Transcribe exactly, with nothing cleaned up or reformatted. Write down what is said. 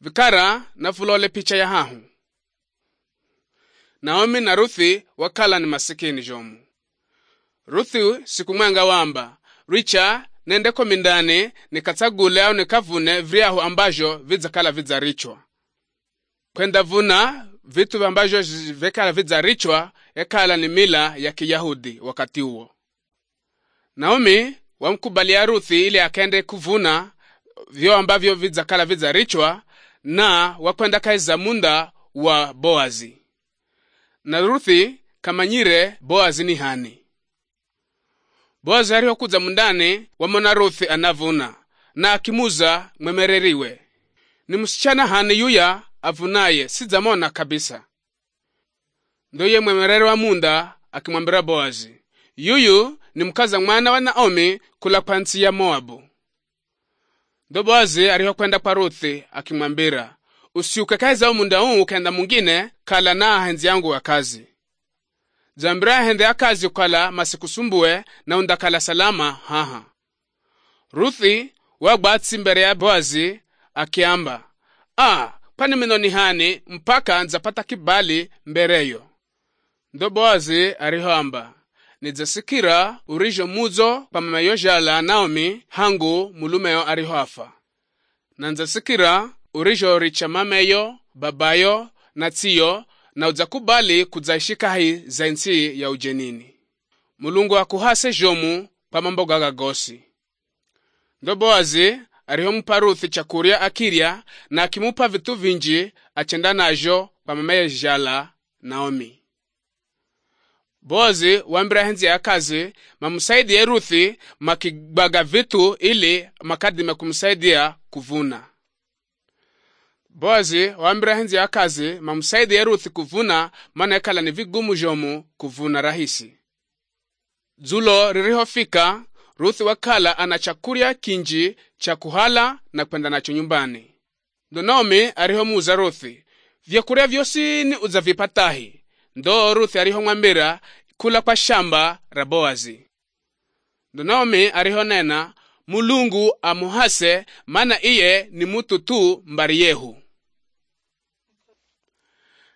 vikara na vulole picha ya hahu. Naomi na Ruthi wakala ni masikini jomu. Ruthi siku mwenga wamba, richa nendeko mindani nikatagule au nikavune vriahu ambajo vidzakala vidzarichwa. Kwenda vuna vitu ambajo vikala vidzarichwa yakala ni mila ya Kiyahudi wakati huo. Naomi wamkubalia Ruthi ili akende kuvuna vyo ambavyo vidzakala vidzarichwa na wakwenda kaiza munda wa Boazi. Na Ruthi kamanyire Boazi ni hani. Boazi ariho kuza mundani wamona Ruthi anavuna na akimuza mwemereriwe. Ni msichana hani yuya avunaye sidzamona kabisa. Ndoye mwemereri wa munda akimwambira Boazi, yuyu ni mkaza mwana wa Naomi kula pansi ya Moabu. Ndo Boazi ariho kwenda kwa Ruthi akimwambira, usiuke kaiza umunda huu ukenda mungine kala na henzi yangu wa kazi. Zambira hende ya kazi ukala masikusumbue na undakala salama haha. Ruthi wagbatsi mbere ya Boazi akiamba, ah, pani mino ni hani mpaka nzapata kibali mbereyo. Ndo Boazi arihoamba, nidzasikira urijo muzo pa mama yojala Naomi hangu mulumeyo arihoafa. Na nzasikira urijo richa mameyo, babayo, na tiyo, na udzakubali kudzaishikahi za nsi ya ujenini. Mulungu akuhase jomu pa mambo gaga gosi. Ndo Boazi arihomupa Ruthi chakuria akiria na akimupa vitu vinji achenda najo pa mama yojala Naomi. Boazi wambira henzi ya kazi mamusaidia Ruthi makibaga vitu ili makadime kumsaidia kuvuna. Boazi wambira henzi ya kazi mamusaidia Ruthi kuvuna mana ekala ni vigumu jomu kuvuna rahisi. Zulo ririhofika, Ruthi wakala anachakuria kinji cha kuhala na kwenda nacho nyumbani. Ndo Naomi arihomuza Ruthi, vyakuria vyosi ni uzavipatahi. Ndo Ruthi arihomwambira kula kwa shamba ra Boazi. Ndo Naomi arihonena, Mulungu amuhase mana iye ni mutu tu mbari yehu.